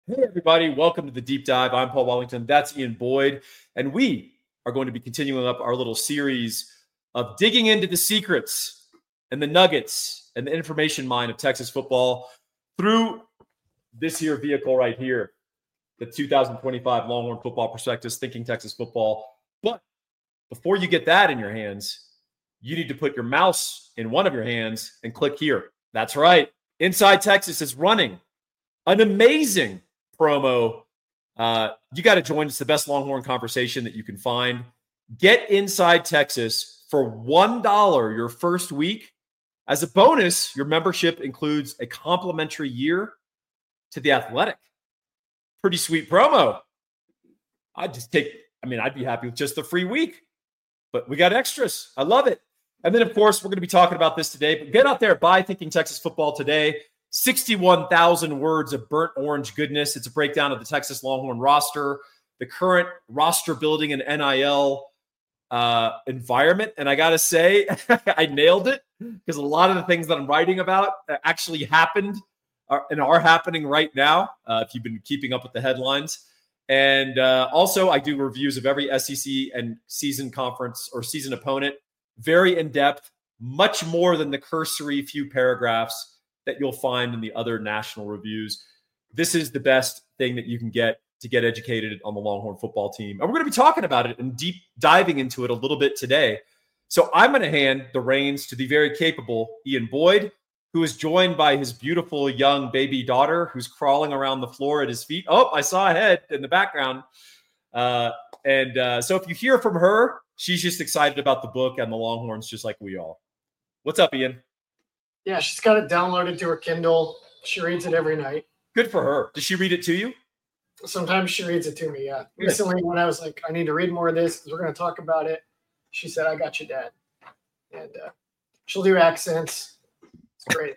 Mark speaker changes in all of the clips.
Speaker 1: Hey, everybody. Welcome to the Deep Dive. I'm Paul Wellington. That's Ian Boyd. And we are going to be continuing up our little series of digging into the secrets and the nuggets and the information mine of Texas football through this here vehicle right here, the 2025 Longhorn Football Prospectus, Thinking Texas Football. But before you get that in your hands, you need to put your mouse in one of your hands and click here. That's right. Inside Texas is running an amazing promo. You got to join. It's the best Longhorn conversation that you can find. Get Inside Texas for $1 your first week. As a bonus, your membership includes a complimentary year to The Athletic. Pretty sweet promo. I'd be happy with just the free week, but we got extras. I love it. And then, of course, we're going to be talking about this today, but get out there, buy Thinking Texas Football today. 61,000 words of burnt orange goodness. It's a breakdown of the Texas Longhorn roster, the current roster building and NIL environment. And I got to say, I nailed it because a lot of the things that I'm writing about actually happened and are happening right now, if you've been keeping up with the headlines. And also, I do reviews of every SEC and season conference or season opponent, very in-depth, much more than the cursory few paragraphs that you'll find in the other national reviews. This is the best thing that you can get to get educated on the Longhorn football team. And we're going to be talking about it and deep diving into it a little bit today. So I'm going to hand the reins to the very capable Ian Boyd, who is joined by his beautiful young baby daughter who's crawling around the floor at his feet. Oh, I saw a head in the background. So if you hear from her, she's just excited about the book and the Longhorns, just like we all. What's up, Ian?
Speaker 2: Yeah, she's got it downloaded to her Kindle. She reads it every night.
Speaker 1: Good for her. Does she read it to you?
Speaker 2: Sometimes she reads it to me, yeah. Recently, when I was like, I need to read more of this because we're going to talk about it, she said, I got you, Dad. And she'll do accents. It's great.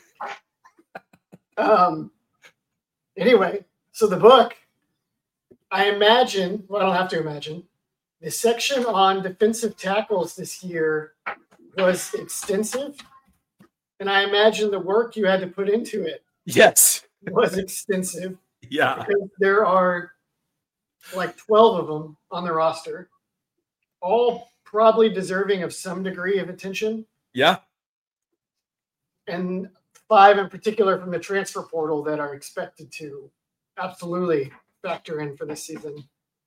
Speaker 2: Anyway, so the book, I imagine, well, I don't have to imagine, the section on defensive tackles this year was extensive. And I imagine the work you had to put into it was extensive.
Speaker 1: Yeah.
Speaker 2: Because there are like 12 of them on the roster, all probably deserving of some degree of attention.
Speaker 1: Yeah.
Speaker 2: And 5 in particular from the transfer portal that are expected to absolutely factor in for this season.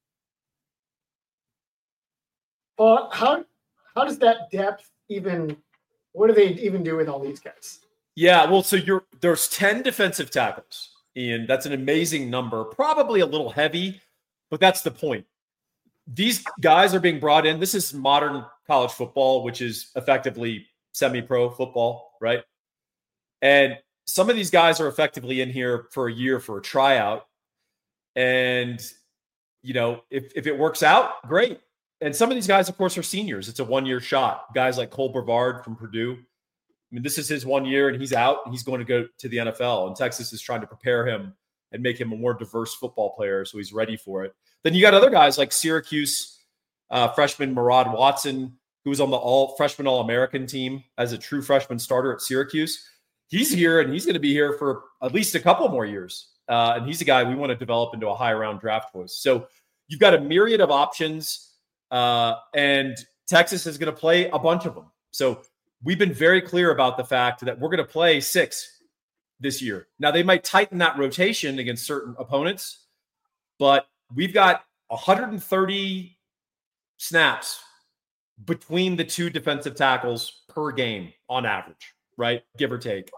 Speaker 2: Paul, how does that depth even – what do they even do with all these guys?
Speaker 1: Yeah, well, so there's 10 defensive tackles, Ian. That's an amazing number. Probably a little heavy, but that's the point. These guys are being brought in. This is modern college football, which is effectively semi-pro football, right? And some of these guys are effectively in here for a year for a tryout. And, you know, if it works out, great. And some of these guys, of course, are seniors. It's a one-year shot. Guys like Cole Brevard from Purdue. I mean, this is his 1 year, and he's out, and he's going to go to the NFL. And Texas is trying to prepare him and make him a more diverse football player so he's ready for it. Then you got other guys like Syracuse freshman Murad Watson, who was on the freshman All-American team as a true freshman starter at Syracuse. He's here, and he's going to be here for at least a couple more years. And he's a guy we want to develop into a high-round draft choice. So you've got a myriad of options. And Texas is going to play a bunch of them. So we've been very clear about the fact that we're going to play 6 this year. Now, they might tighten that rotation against certain opponents, but we've got 130 snaps between the 2 defensive tackles per game on average, right? Give or take.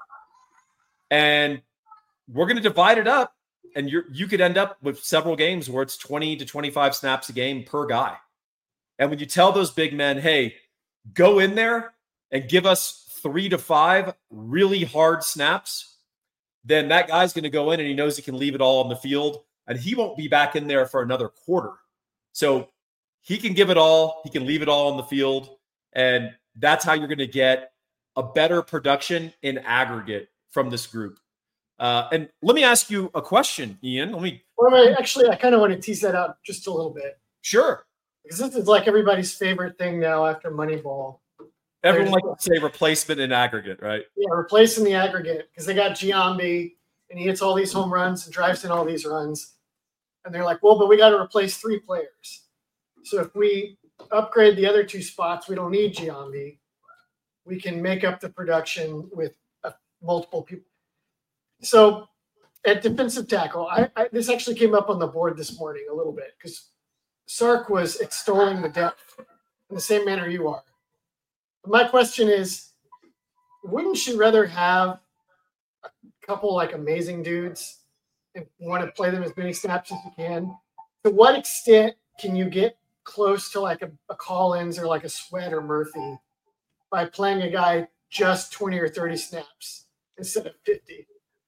Speaker 1: And we're going to divide it up, and you could end up with several games where it's 20 to 25 snaps a game per guy. And when you tell those big men, hey, go in there and give us 3 to 5 really hard snaps, then that guy's going to go in and he knows he can leave it all on the field, and he won't be back in there for another quarter. So he can give it all. He can leave it all on the field. And that's how you're going to get a better production in aggregate from this group. And let me ask you a question, Ian.
Speaker 2: I kind of want to tease that out just a little bit.
Speaker 1: Sure.
Speaker 2: Because this is like everybody's favorite thing now after Moneyball.
Speaker 1: Everyone likes to say replacement in aggregate, right?
Speaker 2: Yeah, replacing the aggregate because they got Giambi and he hits all these home runs and drives in all these runs. And they're like, well, but we got to replace 3 players. So if we upgrade the other 2 spots, we don't need Giambi. We can make up the production with multiple people. So at defensive tackle, this actually came up on the board this morning a little bit because Sark was extolling the depth in the same manner you are. But my question is, wouldn't you rather have a couple like amazing dudes and want to play them as many snaps as you can? To what extent can you get close to like a Collins or like a Sweat or Murphy by playing a guy just 20 or 30 snaps instead of 50?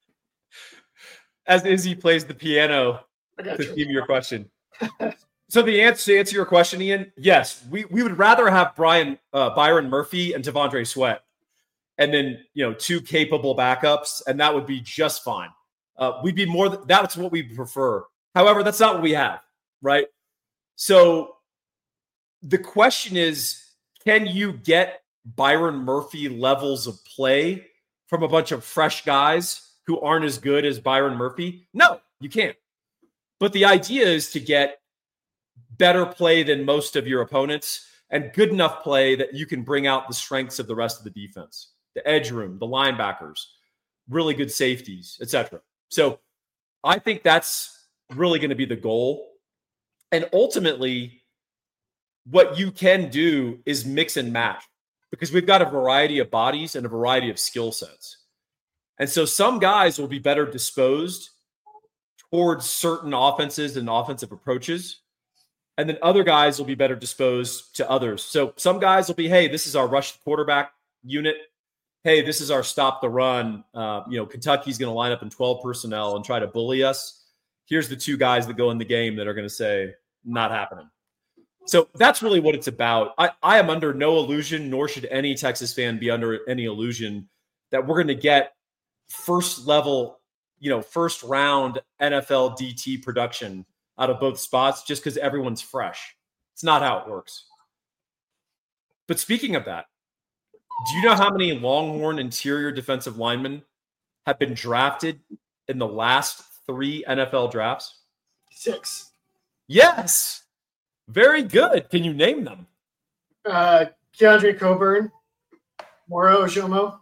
Speaker 1: As Izzy plays the piano to give you your question. So to answer your question, Ian, yes, we would rather have Byron Murphy and T'Vondre Sweat, and then 2 capable backups, and that would be just fine. We'd be that's what we prefer. However, that's not what we have, right? So the question is, can you get Byron Murphy levels of play from a bunch of fresh guys who aren't as good as Byron Murphy? No, you can't. But the idea is to get better play than most of your opponents and good enough play that you can bring out the strengths of the rest of the defense, the edge room, the linebackers, really good safeties, etc. So I think that's really going to be the goal. And ultimately, what you can do is mix and match because we've got a variety of bodies and a variety of skill sets. And so some guys will be better disposed towards certain offenses and offensive approaches. And then other guys will be better disposed to others. So some guys will be, hey, this is our rush quarterback unit. Hey, this is our stop the run. Kentucky's going to line up in 12 personnel and try to bully us. Here's the 2 guys that go in the game that are going to say, not happening. So that's really what it's about. I am under no illusion, nor should any Texas fan be under any illusion that we're going to get first level, first round NFL DT production out of both spots just because everyone's fresh. It's not how it works. But speaking of that, do you know how many Longhorn interior defensive linemen have been drafted in the last 3 NFL drafts?
Speaker 2: 6.
Speaker 1: Yes. Very good. Can you name them?
Speaker 2: Keandre Coburn, Moro Ojomo,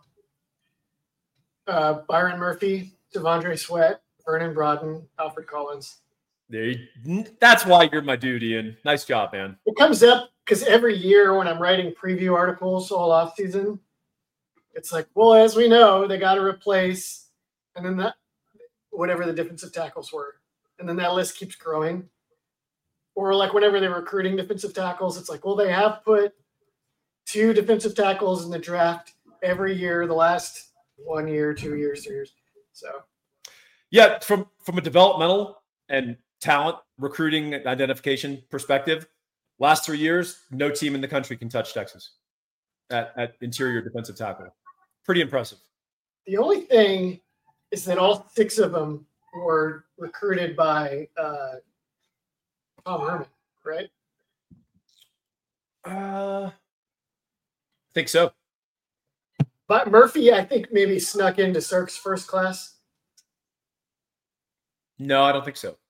Speaker 2: Byron Murphy, T'Vondre Sweat, Vernon Broughton, Alfred Collins.
Speaker 1: That's why you're my dude, Ian. Nice job, man.
Speaker 2: It comes up because every year when I'm writing preview articles all off season, it's like, well, as we know, they got to replace, and then that whatever the defensive tackles were, and then that list keeps growing. Or like whenever they're recruiting defensive tackles, it's like, well, they have put 2 defensive tackles in the draft every year, the last 1 year, 2 years, 3 years. So,
Speaker 1: yeah, from a developmental and talent recruiting identification perspective, last 3 years, no team in the country can touch Texas at interior defensive tackle. Pretty impressive.
Speaker 2: The only thing is that all 6 of them were recruited by Tom Herman, right?
Speaker 1: I think so.
Speaker 2: But Murphy, I think, maybe snuck into Sark's first class.
Speaker 1: No, I don't think so.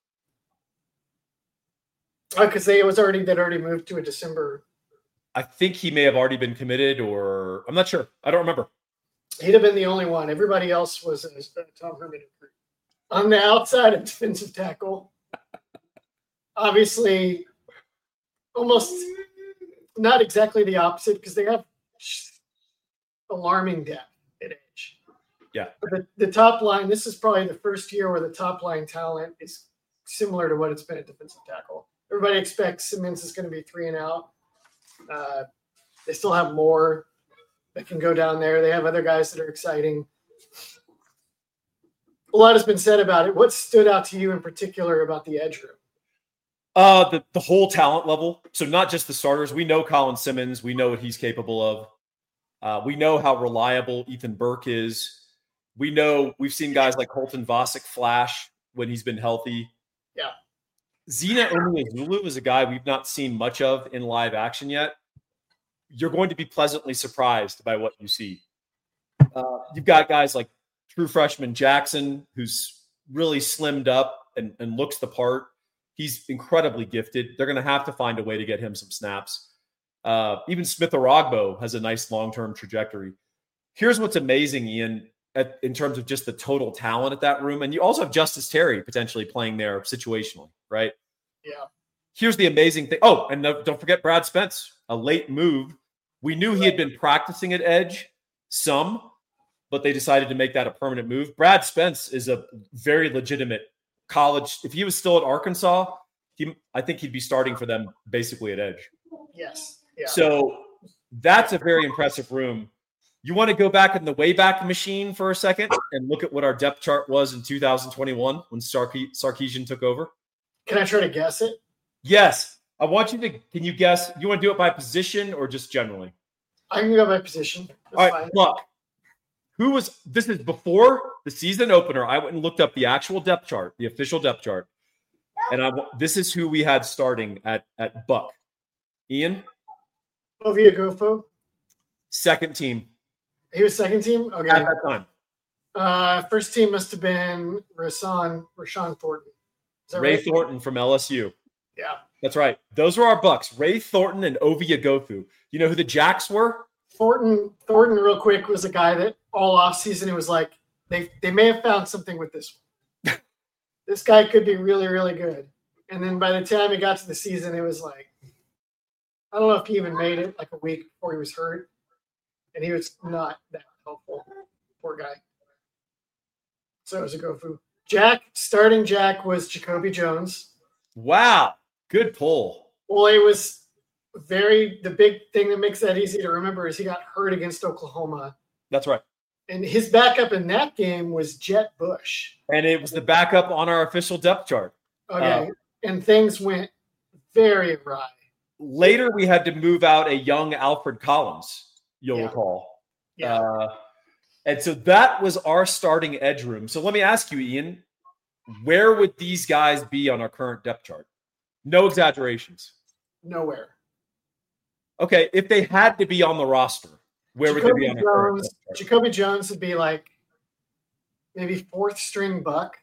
Speaker 2: Because they'd already moved to a December.
Speaker 1: I think he may have already been committed, or I'm not sure. I don't remember.
Speaker 2: He'd have been the only one. Everybody else was a Tom Herman recruit. On the outside of defensive tackle, obviously, almost not exactly the opposite because they have alarming depth at edge.
Speaker 1: Yeah.
Speaker 2: But the top line, this is probably the first year where the top line talent is similar to what it's been at defensive tackle. Everybody expects Simmons is going to be 3 and out. They still have more that can go down there. They have other guys that are exciting. A lot has been said about it. What stood out to you in particular about the edge room?
Speaker 1: The whole talent level. So not just the starters. We know Colin Simmons. We know what he's capable of. We know how reliable Ethan Burke is. We know we've seen guys like Colton Vasek flash when he's been healthy.
Speaker 2: Yeah.
Speaker 1: Zina Umeozulu is a guy we've not seen much of in live action yet. You're going to be pleasantly surprised by what you see. You've got guys like true freshman Jackson, who's really slimmed up and looks the part. He's incredibly gifted. They're going to have to find a way to get him some snaps. Even Smith Orogbo has a nice long-term trajectory. Here's what's amazing, Ian, in terms of just the total talent at that room. And you also have Justice Terry potentially playing there situationally, right?
Speaker 2: Yeah.
Speaker 1: Here's the amazing thing. Oh, and don't forget Brad Spence, a late move. We knew he had been practicing at edge some, but they decided to make that a permanent move. Brad Spence is a very legitimate college. If he was still at Arkansas, I think he'd be starting for them basically at edge.
Speaker 2: Yes. Yeah.
Speaker 1: So that's a very impressive room. You want to go back in the Wayback Machine for a second and look at what our depth chart was in 2021 when Sarkisian took over?
Speaker 2: Can I try to guess it?
Speaker 1: Yes. I want you to, can you guess? You want to do it by position or just generally?
Speaker 2: I can go by position. That's
Speaker 1: all right, look. This is before the season opener. I went and looked up the actual depth chart, the official depth chart. And this is who we had starting at Buck. Ian?
Speaker 2: Ovia Gofo.
Speaker 1: Second team.
Speaker 2: He was second team? Okay.
Speaker 1: At that time.
Speaker 2: First team must have been Rashawn Thornton.
Speaker 1: Ray right? Thornton from LSU.
Speaker 2: Yeah.
Speaker 1: That's right. Those were our Bucks. Ray Thornton and Ovia Gofu. You know who the Jacks were?
Speaker 2: Thornton, real quick, was a guy that all offseason it was like, they may have found something with this one. This guy could be really, really good. And then by the time he got to the season, it was like, I don't know if he even made it like a week before he was hurt. And he was not that helpful. Poor guy. So it was a Gofu. Starting Jack was Jacoby Jones.
Speaker 1: Wow. Good pull.
Speaker 2: Well, it was the big thing that makes that easy to remember is he got hurt against Oklahoma.
Speaker 1: That's right.
Speaker 2: And his backup in that game was Jet Bush.
Speaker 1: And it was the backup on our official depth chart.
Speaker 2: Okay. And things went very awry.
Speaker 1: Later, we had to move out a young Alfred Collins, you'll recall.
Speaker 2: Yeah.
Speaker 1: And so that was our starting edge room. So let me ask you, Ian, where would these guys be on our current depth chart? No exaggerations.
Speaker 2: Nowhere.
Speaker 1: Okay, if they had to be on the roster, where would they be on our current depth chart?
Speaker 2: Jacoby Jones would be like maybe fourth string Buck.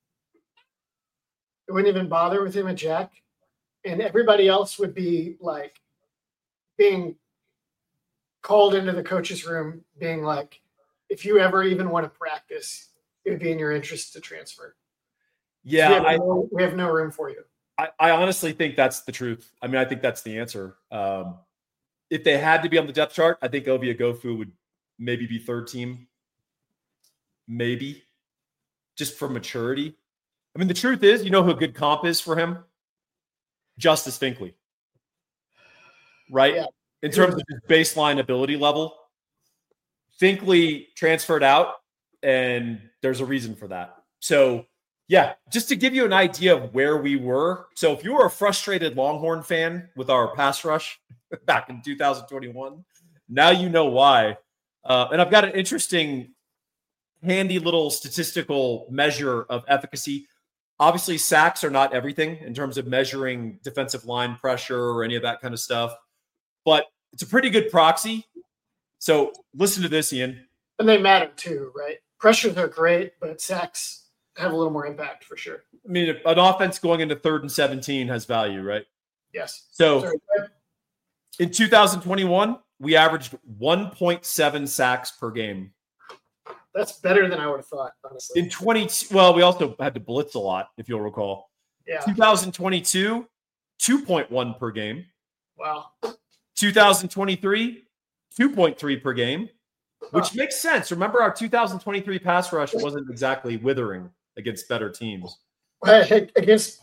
Speaker 2: It wouldn't even bother with him at Jack. And everybody else would be like being called into the coach's room, being like, if you ever even want to practice, it would be in your interest to transfer.
Speaker 1: Yeah.
Speaker 2: We have no room for you.
Speaker 1: I honestly think that's the truth. I mean, I think that's the answer. If they had to be on the depth chart, I think Ovia Gofu would maybe be third team. Maybe. Just for maturity. I mean, the truth is, you know who a good comp is for him? Justice Finkley. Right?
Speaker 2: Yeah.
Speaker 1: In terms of his baseline ability level. Finkley transferred out, and there's a reason for that. So, yeah, just to give you an idea of where we were. So if you were a frustrated Longhorn fan with our pass rush back in 2021, now you know why. And I've got an interesting, handy little statistical measure of efficacy. Obviously, sacks are not everything in terms of measuring defensive line pressure or any of that kind of stuff, but it's a pretty good proxy. So listen to this, Ian.
Speaker 2: And they matter too, right? Pressures are great, but sacks have a little more impact for sure.
Speaker 1: I mean, an offense going into 3rd and 17 has value, right?
Speaker 2: Yes.
Speaker 1: So in 2021, we averaged 1.7 sacks per game.
Speaker 2: That's better than I would have thought, honestly.
Speaker 1: We also had to blitz a lot, if you'll recall.
Speaker 2: Yeah.
Speaker 1: 2022, 2.1 per game.
Speaker 2: Wow.
Speaker 1: 2023, 2.3 per game, which makes sense. Remember, our 2023 pass rush wasn't exactly withering against better teams.
Speaker 2: Against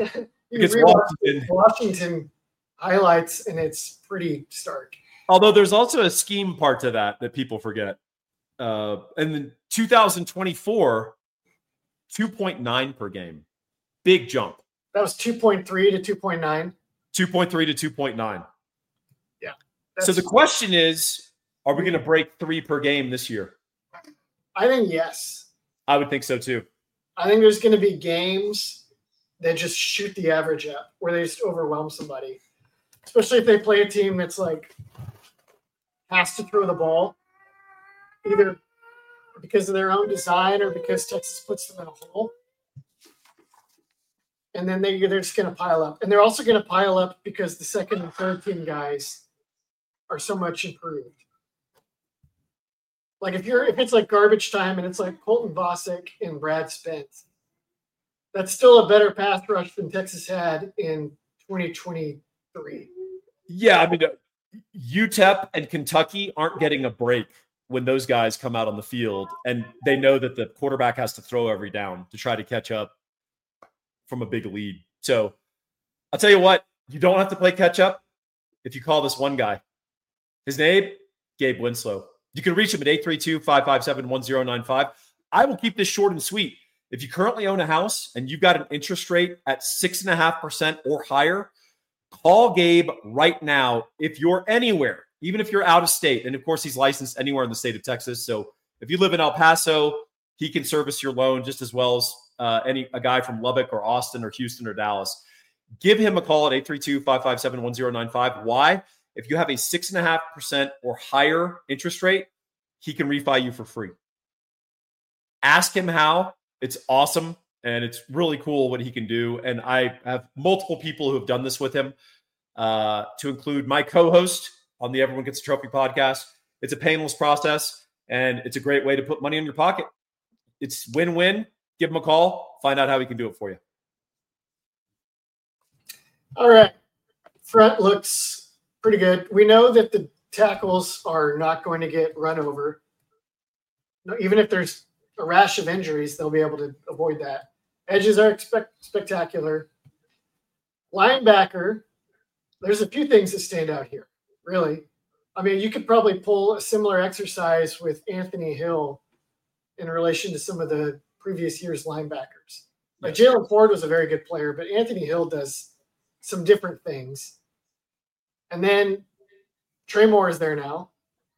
Speaker 1: Washington
Speaker 2: highlights, and it's pretty stark.
Speaker 1: Although there's also a scheme part to that people forget. And then 2024, 2.9 per game. Big jump.
Speaker 2: That was 2.3 to 2.9.
Speaker 1: 2.3 to 2.9.
Speaker 2: Yeah.
Speaker 1: So the question is, are we going to break 3 per game this year?
Speaker 2: I think yes.
Speaker 1: I would think so too.
Speaker 2: I think there's going to be games that just shoot the average up, where they just overwhelm somebody. Especially if they play a team that's like has to throw the ball. Either because of their own design or because Texas puts them in a hole. And then they're just going to pile up. And they're also going to pile up because the second and third team guys are so much improved. Like if it's like garbage time and it's like Colton Bosick and Brad Spence, that's still a better pass rush than Texas had in 2023.
Speaker 1: Yeah, I mean, UTEP and Kentucky aren't getting a break when those guys come out on the field, and they know that the quarterback has to throw every down to try to catch up from a big lead. So I'll tell you what, you don't have to play catch up if you call this one guy. His name, Gabe Winslow. You can reach him at 832-557-1095. I will keep this short and sweet. If you currently own a house and you've got an interest rate at 6.5% or higher, call Gabe right now if you're anywhere, even if you're out of state. And of course, he's licensed anywhere in the state of Texas. So if you live in El Paso, he can service your loan just as well as a guy from Lubbock or Austin or Houston or Dallas. Give him a call at 832-557-1095. Why? If you have a 6.5% or higher interest rate, he can refi you for free. Ask him how. It's awesome, and it's really cool what he can do. And I have multiple people who have done this with him, to include my co-host on the Everyone Gets a Trophy podcast. It's a painless process, and it's a great way to put money in your pocket. It's win-win. Give him a call. Find out how he can do it for you.
Speaker 2: All right. Front looks pretty good. We know that the tackles are not going to get run over. No, even if there's a rash of injuries, they'll be able to avoid that. Edges are spectacular. Linebacker, there's a few things that stand out here, really. I mean, you could probably pull a similar exercise with Anthony Hill in relation to some of the previous year's linebackers. Like Jalen Ford was a very good player, but Anthony Hill does some different things. And then Trey Moore is there now.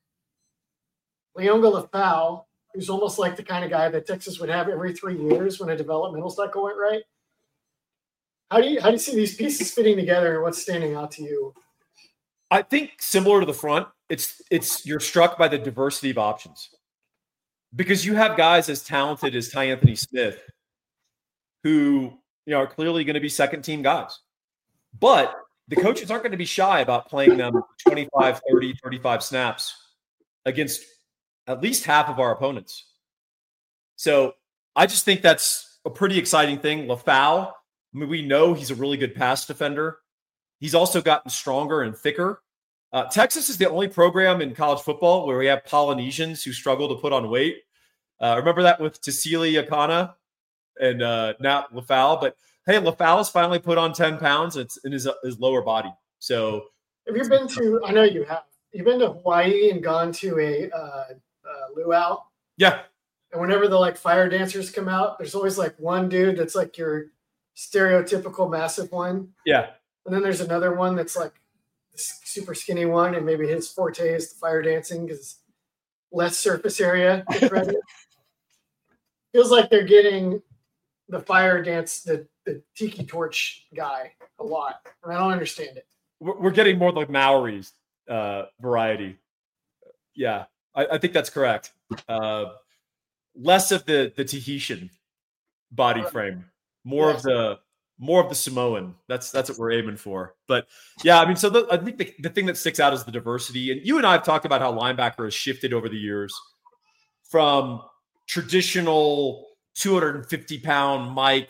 Speaker 2: Leonga Lafau, who's almost like the kind of guy that Texas would have every 3 years when a developmental cycle went right. How do you see these pieces fitting together, and what's standing out to you?
Speaker 1: I think similar to the front, it's you're struck by the diversity of options. Because you have guys as talented as Ty Anthony Smith who are clearly going to be second-team guys. But the coaches aren't going to be shy about playing them 25, 30, 35 snaps against at least half of our opponents. So I just think that's a pretty exciting thing. Lafau, I mean, we know he's a really good pass defender. He's also gotten stronger and thicker. Texas is the only program in college football where we have Polynesians who struggle to put on weight. Remember that with Tassili Akana and now Lafau. But hey, Lafau has finally put on 10 pounds. It's in his lower body. So
Speaker 2: have you been to, I know you have, you've been to Hawaii and gone to a luau?
Speaker 1: Yeah.
Speaker 2: And whenever the fire dancers come out, there's always one dude that's like your stereotypical massive one.
Speaker 1: Yeah.
Speaker 2: And then there's another one that's like this super skinny one, and maybe his forte is the fire dancing because less surface area. Feels like they're getting the fire dance, the tiki torch guy a lot. And I don't understand it.
Speaker 1: We're getting more like Maori's variety. Yeah, I think that's correct. Less of the Tahitian body frame, more of the Samoan. That's what we're aiming for. But yeah, I mean, so I think the thing that sticks out is the diversity. And you and I have talked about how linebacker has shifted over the years from traditional 250-pound Mike,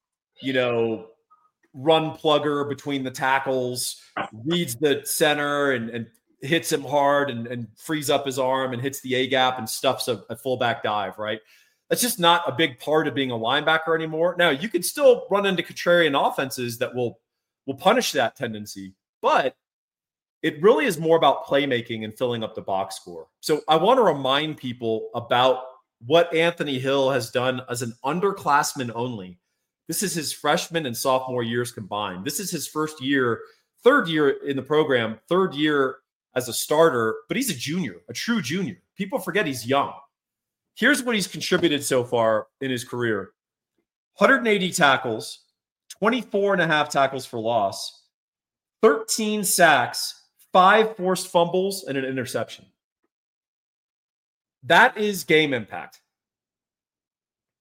Speaker 1: run plugger between the tackles, reads the center and hits him hard and frees up his arm and hits the A gap and stuffs a fullback dive, right? That's just not a big part of being a linebacker anymore. Now, you can still run into contrarian offenses that will punish that tendency, but it really is more about playmaking and filling up the box score. So I want to remind people about what Anthony Hill has done as an underclassman only. This is his freshman and sophomore years combined. This is his first year, third year in the program, third year as a starter, but he's a junior, a true junior. People forget he's young. Here's what he's contributed so far in his career. 180 tackles, 24.5 tackles for loss, 13 sacks, 5 forced fumbles, and an interception. That is game impact.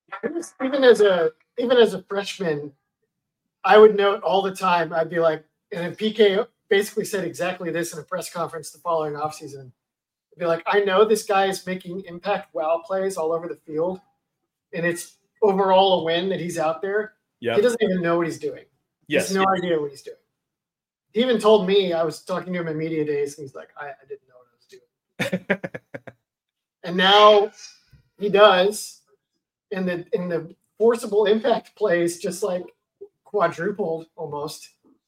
Speaker 2: Even as a freshman, I would note all the time. I'd be like, and then PK basically said exactly this in a press conference the following offseason. I'd be like, I know this guy is making impact wow plays all over the field, and it's overall a win that he's out there. Yep. He doesn't even know what he's doing. He has no idea what he's doing. He even told me, I was talking to him in media days, and he's like, I didn't know what I was doing. And now he does, and the forcible impact plays just like quadrupled almost.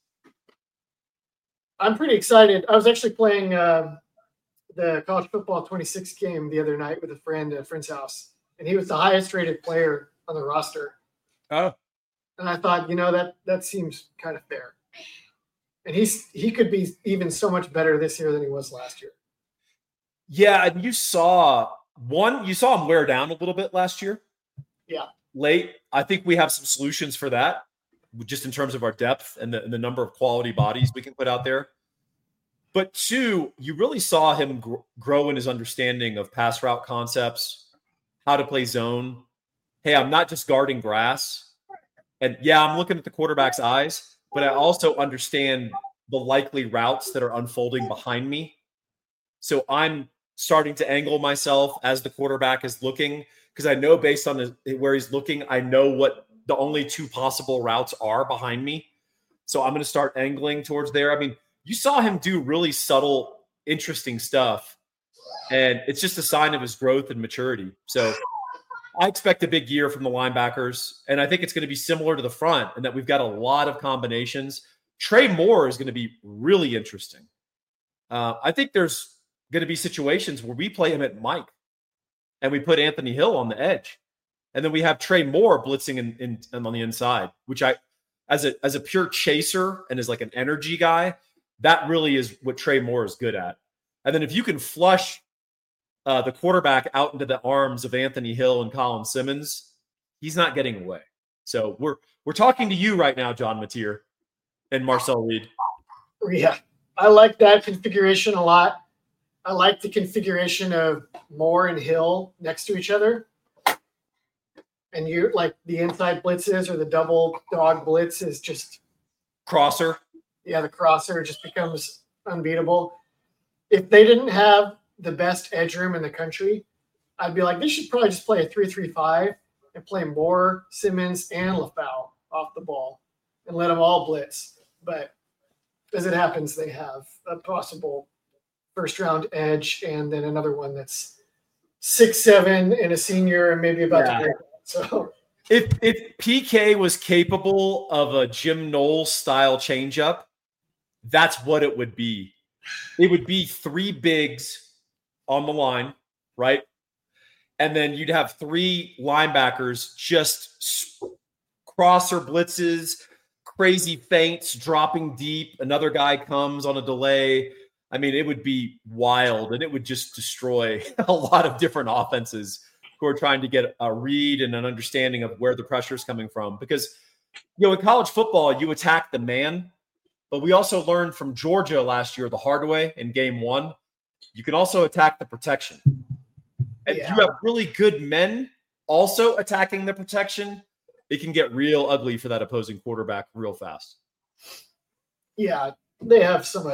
Speaker 2: I'm pretty excited. I was actually playing the college football 26 game the other night with a friend at a friend's house, and he was the highest rated player on the roster.
Speaker 1: Oh.
Speaker 2: And I thought, that seems kind of fair. And he could be even so much better this year than he was last year.
Speaker 1: Yeah, and you saw him wear down a little bit last year.
Speaker 2: Yeah.
Speaker 1: Late. I think we have some solutions for that, just in terms of our depth and the number of quality bodies we can put out there. But two, you really saw him grow in his understanding of pass route concepts, how to play zone. Hey, I'm not just guarding grass. And yeah, I'm looking at the quarterback's eyes, but I also understand the likely routes that are unfolding behind me. So I'm starting to angle myself as the quarterback is looking, because I know based on where he's looking, I know what the only two possible routes are behind me. So I'm going to start angling towards there. I mean, you saw him do really subtle, interesting stuff, and it's just a sign of his growth and maturity. So I expect a big year from the linebackers, and I think it's going to be similar to the front in that we've got a lot of combinations. Trey Moore is going to be really interesting. I think there's going to be situations where we play him at Mike, and we put Anthony Hill on the edge, and then we have Trey Moore blitzing in on the inside, which as a pure chaser and as like an energy guy, that really is what Trey Moore is good at. And then if you can flush the quarterback out into the arms of Anthony Hill and Colin Simmons, he's not getting away. So we're talking to you right now, John Mateer and Marcel Reed.
Speaker 2: Yeah, I like that configuration a lot. I like the configuration of Moore and Hill next to each other. And you like the inside blitzes or the double dog blitz is just
Speaker 1: crosser.
Speaker 2: Yeah, the crosser just becomes unbeatable. If they didn't have the best edge room in the country, I'd be like, they should probably just play a 3-3-5 and play Moore, Simmons, and LaFau off the ball and let them all blitz. But as it happens, they have a possible first-round edge and then another one that's 6'7" and a senior and maybe about to break out. So
Speaker 1: if PK was capable of a Jim Knowles style changeup, that's what it would be. It would be three bigs on the line, right? And then you'd have three linebackers just crosser blitzes, crazy feints, dropping deep. Another guy comes on a delay. I mean, it would be wild, and it would just destroy a lot of different offenses who are trying to get a read and an understanding of where the pressure is coming from. Because, in college football, you attack the man, but we also learned from Georgia last year the hard way in game 1. You can also attack the protection. And if you have really good men also attacking the protection, it can get real ugly for that opposing quarterback real fast.
Speaker 2: Yeah, they have so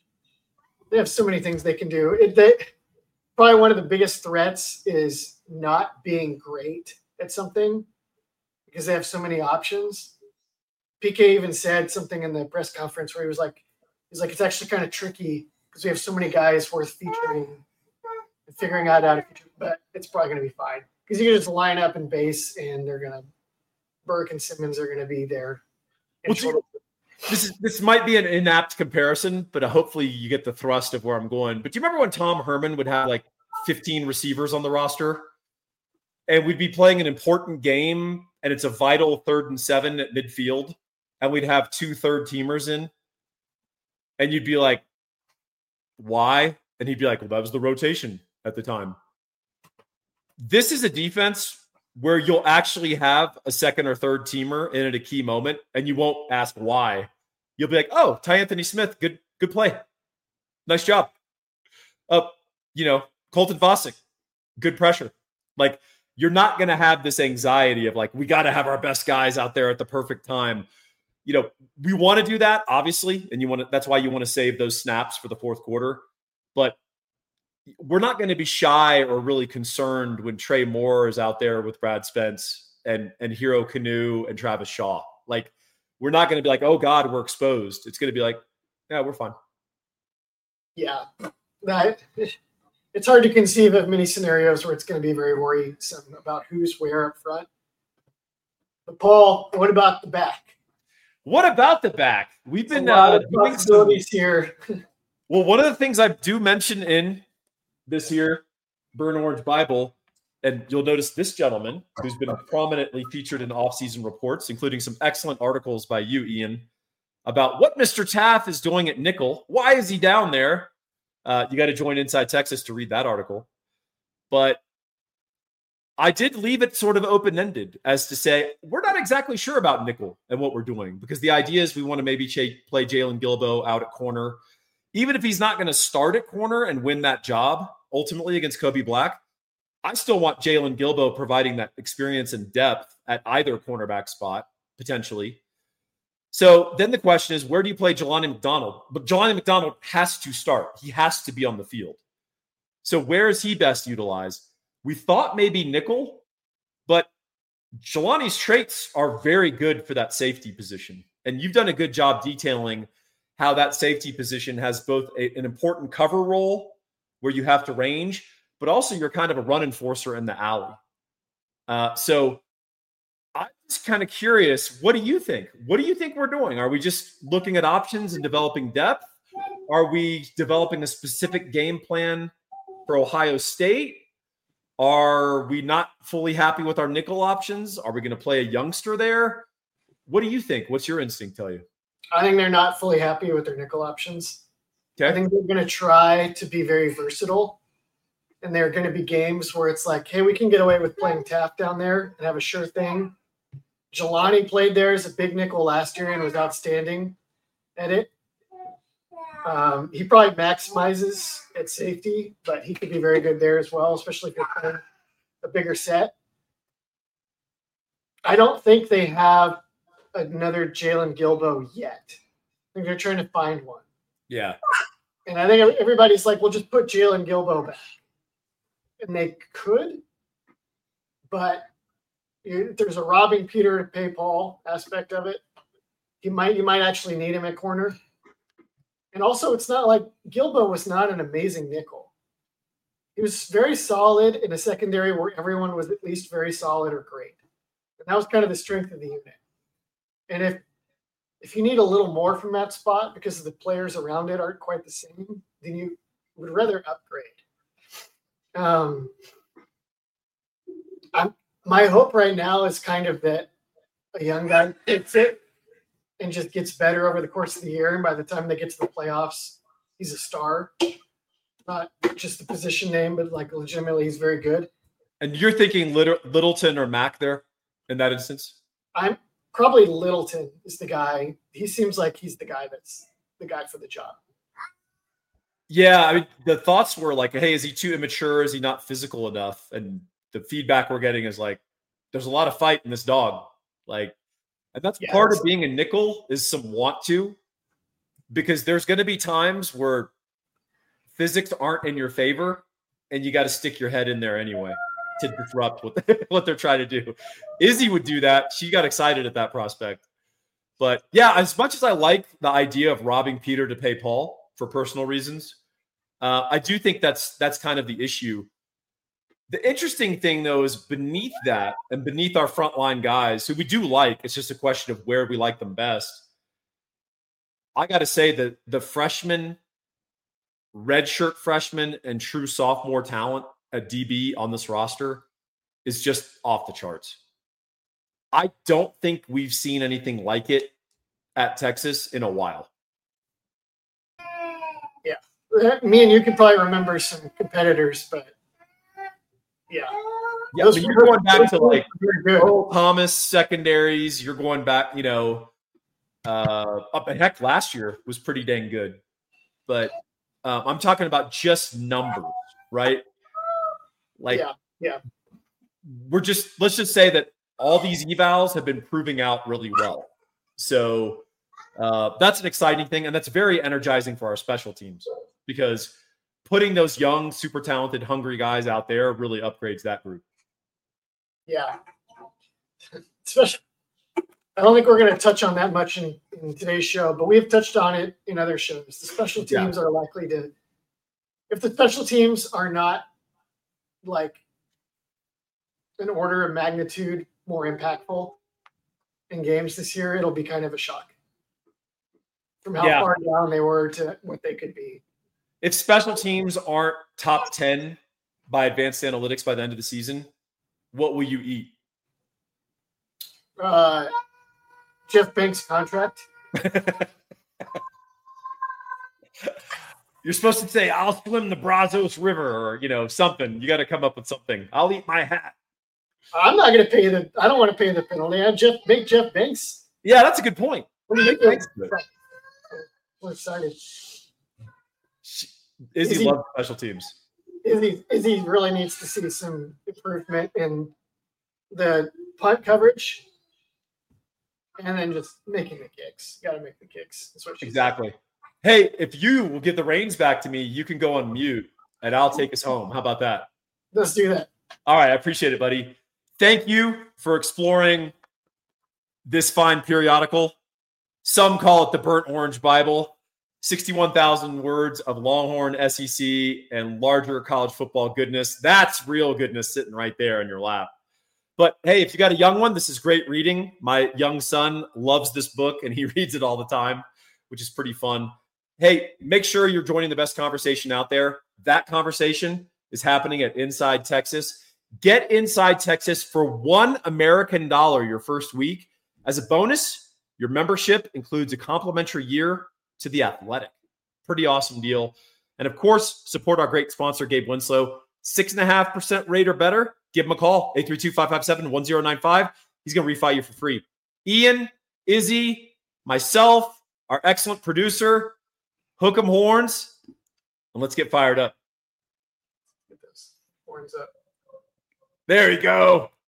Speaker 2: many things they can do. Probably one of the biggest threats is not being great at something because they have so many options. PK even said something in the press conference where he's like, it's actually kind of tricky because we have so many guys worth featuring and figuring out how to feature, but it's probably going to be fine because you can just line up in base and Burke and Simmons are going to be there.
Speaker 1: This might be an inapt comparison, but hopefully you get the thrust of where I'm going. But do you remember when Tom Herman would have like 15 receivers on the roster and we'd be playing an important game and it's a vital 3rd and 7 at midfield and we'd have 2 third-teamers in and you'd be like, why? And he'd be like, well, that was the rotation at the time. This is a defense where you'll actually have a 2nd or 3rd teamer in at a key moment, and you won't ask why. You'll be like, oh, Ty Anthony Smith, good play. Nice job. Colton Fossick, good pressure. Like, you're not going to have this anxiety of like, we got to have our best guys out there at the perfect time. You know, we want to do that, obviously, and that's why you want to save those snaps for the fourth quarter. But we're not going to be shy or really concerned when Trey Moore is out there with Brad Spence and Hero Kanu and Travis Shaw. Like, we're not going to be like, oh God, we're exposed. It's going to be like, yeah, we're fine.
Speaker 2: Yeah. It's hard to conceive of many scenarios where it's going to be very worrisome about who's where up front. But Paul, what about the back?
Speaker 1: What about the back? We've been
Speaker 2: doing possibilities here.
Speaker 1: Well, one of the things I do mention in this here Burn Orange Bible, and you'll notice this gentleman who's been prominently featured in off-season reports, including some excellent articles by you, Ian, about what Mr. Taff is doing at nickel. Why is he down there? You got to join Inside Texas to read that article. But I did leave it sort of open-ended as to say, we're not exactly sure about nickel and what we're doing, because the idea is we want to maybe play Jalen Gilbo out at corner. Even if he's not going to start at corner and win that job ultimately against Kobe Black, I still want Jalen Gilbo providing that experience and depth at either cornerback spot, potentially. So then the question is, where do you play Jelani McDonald? But Jelani McDonald has to start. He has to be on the field. So where is he best utilized? We thought maybe nickel, but Jelani's traits are very good for that safety position. And you've done a good job detailing how that safety position has both an important cover role where you have to range, but also you're kind of a run enforcer in the alley. So I'm just kind of curious, what do you think? What do you think we're doing? Are we just looking at options and developing depth? Are we developing a specific game plan for Ohio State? Are we not fully happy with our nickel options? Are we going to play a youngster there? What do you think? What's your instinct tell you?
Speaker 2: I think they're not fully happy with their nickel options.
Speaker 1: Okay.
Speaker 2: I think they're going to try to be very versatile. And there are going to be games where it's like, hey, we can get away with playing Taft down there and have a sure thing. Jelani played there as a big nickel last year and was outstanding at it. He probably maximizes at safety, but he could be very good there as well, especially if you're playing a bigger set. I don't think they have another Jalen Gilbo yet. I think they're trying to find one.
Speaker 1: Yeah.
Speaker 2: And I think everybody's like, we'll just put Jalen Gilbo back. And they could, but there's a robbing Peter to pay Paul aspect of it. You might actually need him at corner. And also, it's not like Gilbo was not an amazing nickel. He was very solid in a secondary where everyone was at least very solid or great. And that was kind of the strength of the unit. And if you need a little more from that spot because the players around it aren't quite the same, then you would rather upgrade. My hope right now is kind of that a young guy takes it and just gets better over the course of the year. And by the time they get to the playoffs, he's a star. Not just a position name, but like legitimately he's very good.
Speaker 1: And you're thinking Littleton or Mack there in that instance?
Speaker 2: I'm probably Littleton is the guy. He seems like he's the guy that's the guy for the job.
Speaker 1: Yeah, I mean, the thoughts were like, hey, is he too immature? Is he not physical enough? And the feedback we're getting is like, there's a lot of fight in this dog. Like, and that's part of being a nickel is some want to, because there's going to be times where physics aren't in your favor and you got to stick your head in there anyway to disrupt what they're trying to do. Izzy would do that. She got excited at that prospect. But yeah, as much as I like the idea of robbing Peter to pay Paul for personal reasons, I do think that's kind of the issue. The interesting thing, though, is beneath that and beneath our frontline guys, who we do like, it's just a question of where we like them best. I got to say that the freshman, redshirt freshman, and true sophomore talent at DB on this roster is just off the charts. I don't think we've seen anything like it at Texas in a while.
Speaker 2: Yeah. Me and you can probably remember some competitors, but yeah.
Speaker 1: Yeah, but you're going back to like Earl Thomas secondaries. You're going back, up heck, last year was pretty dang good. But I'm talking about just numbers, right? Like,
Speaker 2: yeah.
Speaker 1: let's just say that all these evals have been proving out really well. So that's an exciting thing, and that's very energizing for our special teams because putting those young, super talented, hungry guys out there really upgrades that group.
Speaker 2: Yeah. Especially, I don't think we're going to touch on that much in today's show, but we've touched on it in other shows. The special teams are likely to, if the special teams are not like an order of magnitude more impactful in games this year, it'll be kind of a shock from how far down they were to what they could be.
Speaker 1: If special teams aren't top 10 by advanced analytics by the end of the season, what will you eat?
Speaker 2: Jeff Banks' contract.
Speaker 1: You're supposed to say, I'll swim the Brazos River or, something. You got to come up with something. I'll eat my hat.
Speaker 2: I'm not going to pay I don't want to pay the penalty. I'm Jeff Banks.
Speaker 1: Yeah, that's a good point.
Speaker 2: What do you think? We're excited.
Speaker 1: Izzy loves special teams.
Speaker 2: Izzy really needs to see some improvement in the punt coverage and then just making the kicks. You got to make the kicks. That's what she
Speaker 1: exactly. Hey, if you will give the reins back to me, you can go on mute and I'll take us home. How about that?
Speaker 2: Let's do that.
Speaker 1: All right. I appreciate it, buddy. Thank you for exploring this fine periodical. Some call it the Burnt Orange Bible. 61,000 words of Longhorn, SEC, and larger college football goodness. That's real goodness sitting right there in your lap. But hey, if you got a young one, this is great reading. My young son loves this book and he reads it all the time, which is pretty fun. Hey, make sure you're joining the best conversation out there. That conversation is happening at Inside Texas. Get Inside Texas for $1 American your first week. As a bonus, your membership includes a complimentary year to The Athletic. Pretty awesome deal. And of course, support our great sponsor, Gabe Winslow. 6.5% rate or better. Give him a call, 832-557-1095. He's going to refi you for free. Ian, Izzy, myself, our excellent producer, hook 'em horns, and let's get fired up.
Speaker 2: Get those horns up.
Speaker 1: There you go.